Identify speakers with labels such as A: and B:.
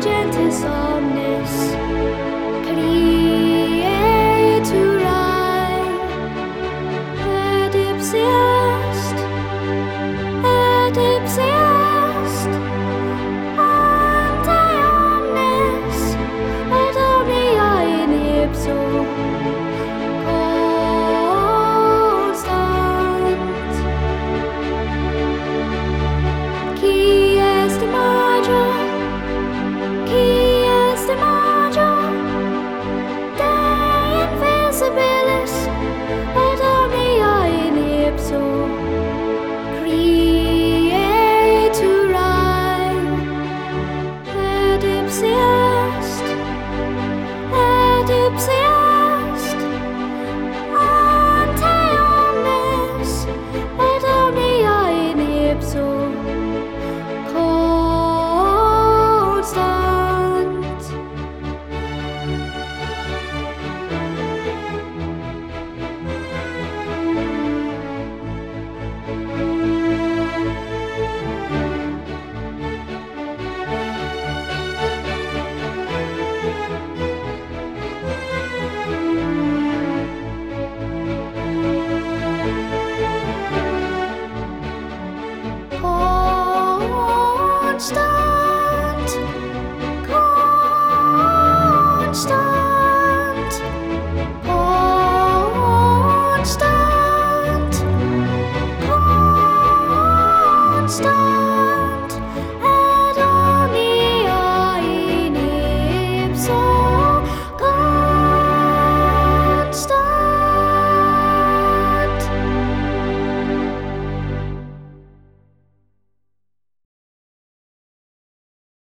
A: gentis omnes creaturae et ipsi est ante omnes et omnia in ipso constant. Qui est major Dei invisibilis et omnia in ipso creaturae et ipsi est ante omnes et omnia in ipso constant. Constant.